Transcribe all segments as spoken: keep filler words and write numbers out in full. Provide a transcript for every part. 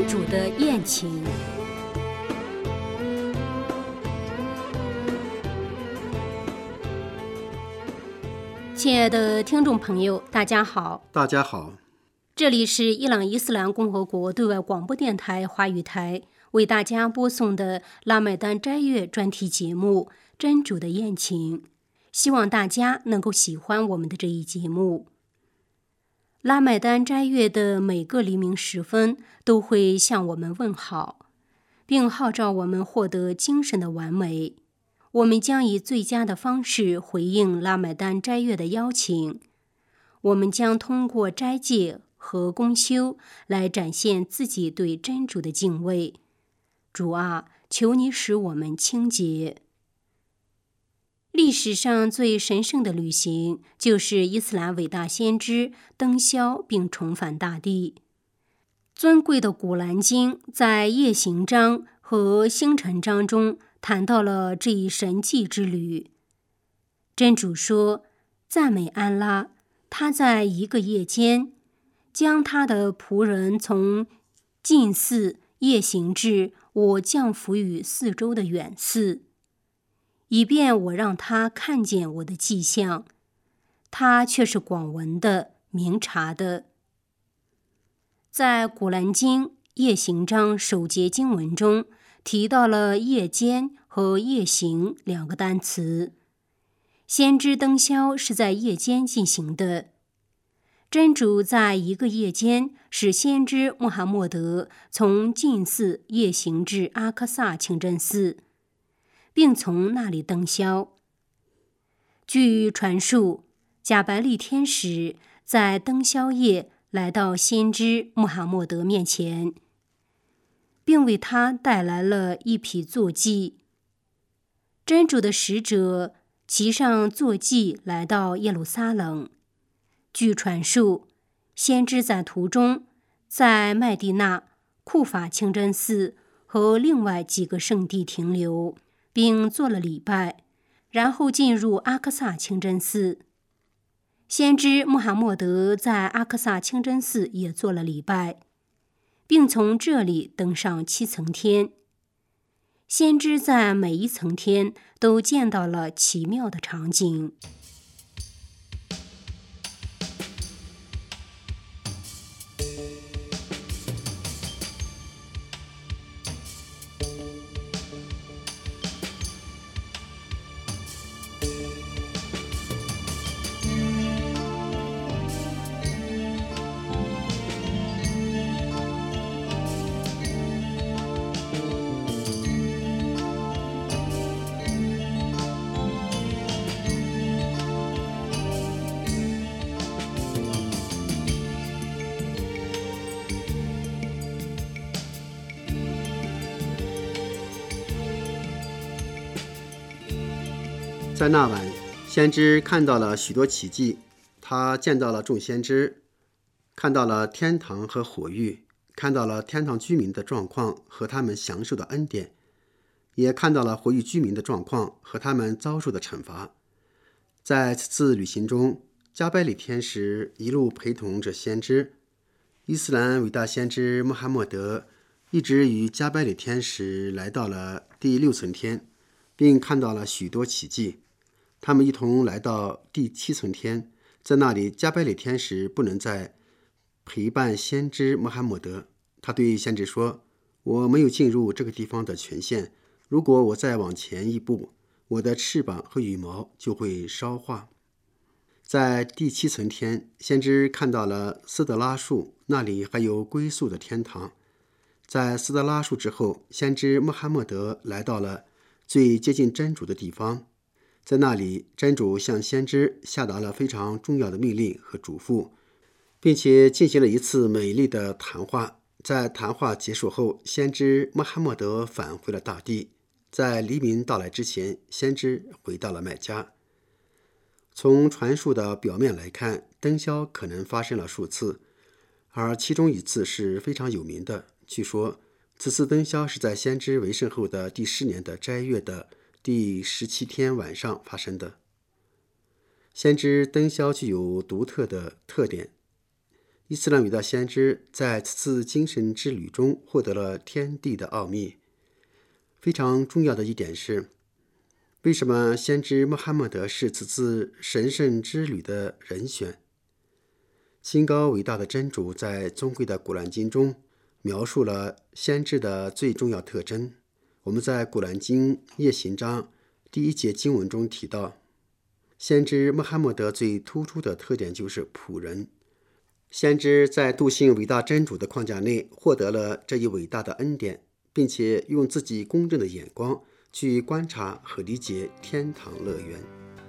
真主的宴请。亲爱的听众朋友，大家好。 大家好， 这里是伊朗伊斯兰共和国对外广播电台华语台为大家播送的拉麦丹斋月专题节目《真主的宴请》，希望大家能够喜欢我们的这一节目。拉麦丹斋月的每个黎明时分都会向我们问好，并号召我们获得精神的完美。我们将以最佳的方式回应拉麦丹斋月的邀请。我们将通过斋戒和公休来展现自己对真主的敬畏。主啊，求你使我们清洁。历史上最神圣的旅行就是伊斯兰伟大先知登霄并重返大地。尊贵的古兰经在夜行章和星辰章中谈到了这一神迹之旅。真主说：赞美安拉，他在一个夜间将他的仆人从近寺夜行至我降服于四周的远寺，以便我让他看见我的迹象，他却是广闻的、明察的。在古兰经夜行章首节经文中提到了夜间和夜行两个单词。先知登霄是在夜间进行的。真主在一个夜间使先知穆罕默德从近寺夜行至阿克萨清真寺，并从那里登霄。据传述，贾白利天使在登霄夜来到先知穆罕默德面前，并为他带来了一匹坐骑。真主的使者骑上坐骑来到耶路撒冷。据传述，先知在途中在麦地那、库法清真寺和另外几个圣地停留，并做了礼拜，然后进入阿克萨清真寺。先知穆罕默德在阿克萨清真寺也做了礼拜，并从这里登上七层天。先知在每一层天都见到了奇妙的场景。 在那晚，先知看到了许多奇迹，他见到了众先知，看到了天堂和火狱，看到了天堂居民的状况和他们享受的恩典，也看到了火狱居民的状况和他们遭受的惩罚。在此次旅行中，加百里天使一路陪同着先知。伊斯兰伟大先知穆罕默德一直与加百里天使来到了第六层天，并看到了许多奇迹。他们一同来到第七层天，在那里加百里天使不能再陪伴先知穆罕默德。他对先知说：我没有进入这个地方的权限，如果我再往前一步，我的翅膀和羽毛就会烧化。在第七层天，先知看到了斯德拉树，那里还有归宿的天堂。在斯德拉树之后，先知穆罕默德来到了最接近真主的地方。在那里，真主向先知下达了非常重要的命令和嘱咐，并且进行了一次美丽的谈话。在谈话结束后，先知穆罕默德返回了大地。在黎明到来之前，先知回到了麦加。从传述的表面来看，登霄可能发生了数次，而其中一次是非常有名的。据说此次登霄是在先知为圣后的第十年的斋月的第十七天晚上发生的。先知登霄具有独特的特点， 伊斯兰伟大先知在此次精神之旅中获得了天地的奥秘。非常重要的一点是，为什么先知穆罕默德是此次神圣之旅的人选？清高伟大的真主在尊贵的古兰经中描述了先知的最重要特征。我们在古兰经夜行章第一节经文中提到，先知穆罕默德最突出的特点就是仆人。先知在笃信伟大真主的框架内获得了这一伟大的恩典，并且用自己公正的眼光去观察和理解天堂乐园。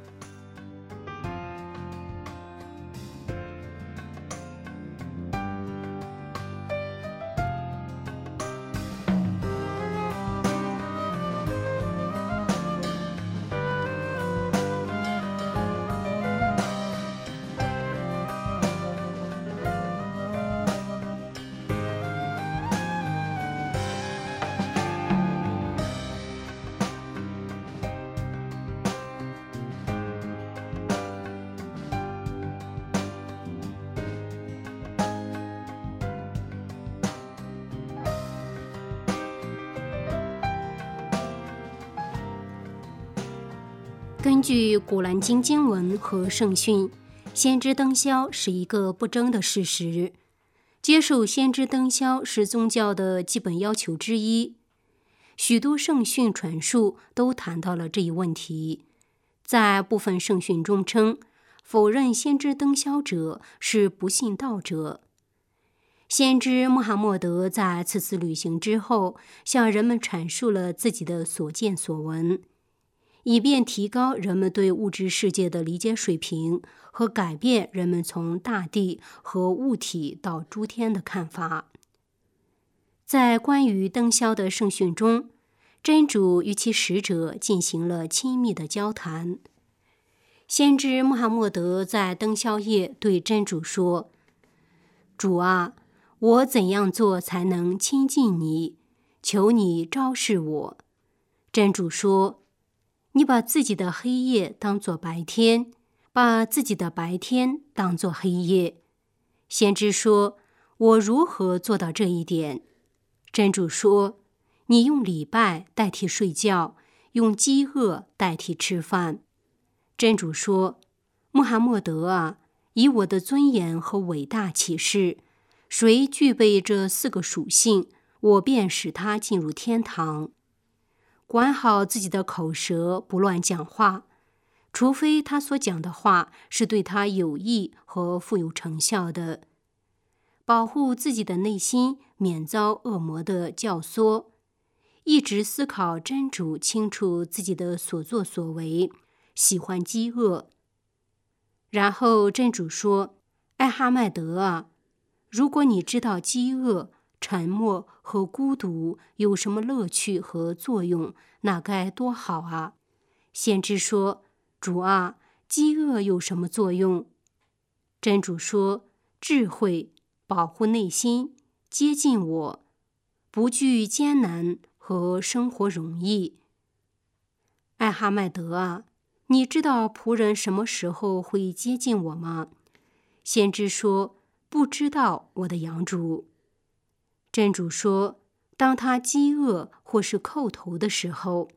根据古兰经经文和圣训，先知登霄是一个不争的事实。接受先知登霄是宗教的基本要求之一。许多圣训传述都谈到了这一问题。在部分圣训中称，否认先知登霄者是不信道者。先知穆罕默德在此次旅行之后，向人们阐述了自己的所见所闻，以便提高人们对物质世界的理解水平和改变人们从大地和物体到诸天的看法。在关于登霄的圣训中，真主与其使者进行了亲密的交谈。先知穆罕默德在登霄夜对真主说：“主啊，我怎样做才能亲近你？求你昭示我。”真主说：“你把自己的黑夜当作白天，把自己的白天当作黑夜。”先知说：“我如何做到这一点？”真主说：“你用礼拜代替睡觉，用饥饿代替吃饭。”真主说：“穆罕默德啊，以我的尊严和伟大启示，谁具备这四个属性，我便使他进入天堂。管好自己的口舌，不乱讲话，除非他所讲的话是对他有益和富有成效的。保护自己的内心，免遭恶魔的教唆，一直思考真主清楚自己的所作所为，喜欢饥饿。”然后真主说：“艾哈迈德啊，如果你知道饥饿、沉默和孤独有什么乐趣和作用，那该多好啊！”先知说：“主啊，饥饿有什么作用？”真主说：“智慧，保护内心，接近我，不惧艰难和生活容易。”艾哈迈德啊，你知道仆人什么时候会接近我吗？先知说：“不知道，我的养主。”真主说：“当他饥饿或是叩头的时候。”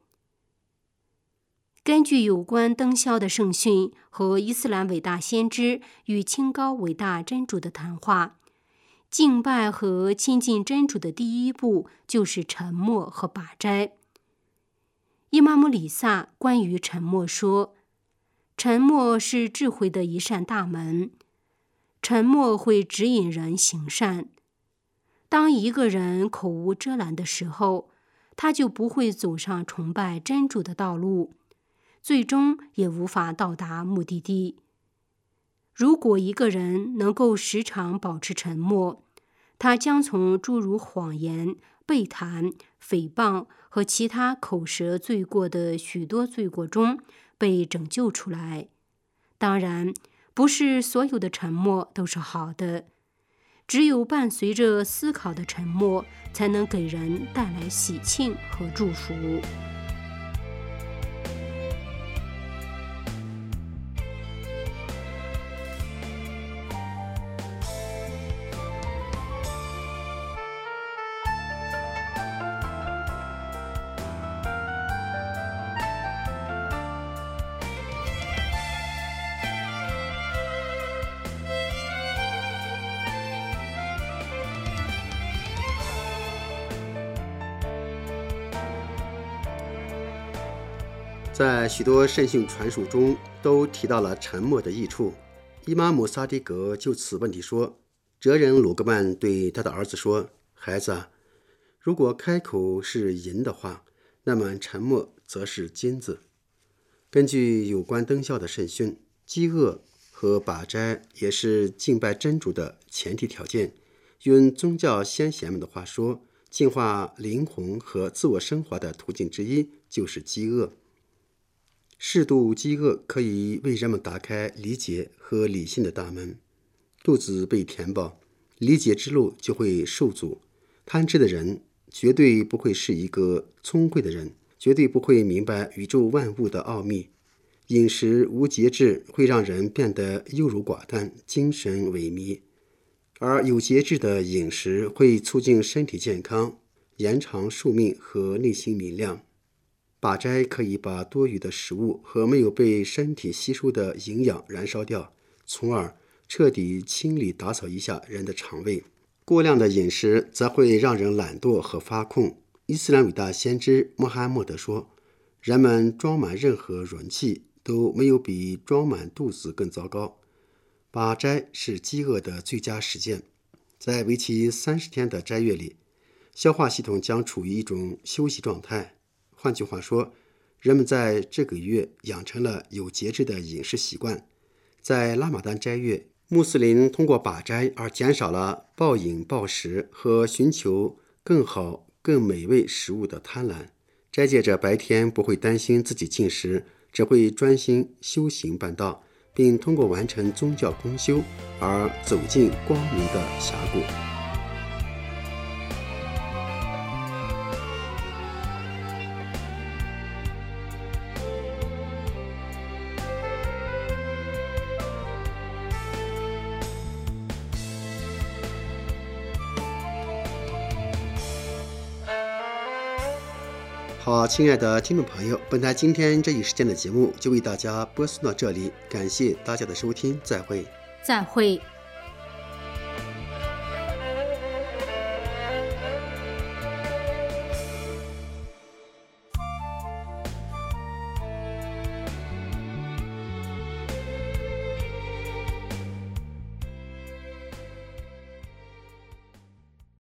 根据有关登霄的圣训和伊斯兰伟大先知与清高伟大真主的谈话，敬拜和亲近真主的第一步就是沉默和把斋。伊玛目里萨关于沉默说：“沉默是智慧的一扇大门，沉默会指引人行善。当一个人口无遮拦的时候，他就不会走上崇拜真主的道路，最终也无法到达目的地。如果一个人能够时常保持沉默，他将从诸如谎言、背谈、诽谤和其他口舌罪过的许多罪过中被拯救出来。当然，不是所有的沉默都是好的，只有伴随着思考的沉默，才能给人带来喜庆和祝福。 在许多圣训传述中都提到了沉默的益处。伊玛目萨迪格就此问题说，哲人鲁格曼对他的儿子说，孩子啊，如果开口是银的话，那么沉默则是金子。根据有关灯效的圣训，饥饿和把斋也是敬拜真主的前提条件。用宗教先贤们的话说，净化灵魂和自我升华的途径之一就是饥饿。适度饥饿可以为人们打开理解和理性的大门，肚子被填饱，理解之路就会受阻。贪吃的人绝对不会是一个聪慧的人，绝对不会明白宇宙万物的奥秘。饮食无节制会让人变得优柔寡断，精神萎靡，而有节制的饮食会促进身体健康，延长寿命和内心明亮。把斋可以把多余的食物和没有被身体吸收的营养燃烧掉，从而彻底清理打扫一下人的肠胃。过量的饮食则会让人懒惰和发困。伊斯兰伟大先知穆罕默德说，人们装满任何容器都没有比装满肚子更糟糕。把斋是饥饿的最佳实践。在为期三十天的斋月里，消化系统将处于一种休息状态。换句话说，人们在这个月养成了有节制的饮食习惯。在拉玛丹斋月，穆斯林通过把斋而减少了暴饮暴食和寻求更好更美味食物的贪婪。斋戒者白天不会担心自己进食，只会专心修行办道，并通过完成宗教公修而走进光明的峡谷。好，亲爱的听众朋友，本台今天这一时间的节目就为大家播送到这里，感谢大家的收听，再会。 再会。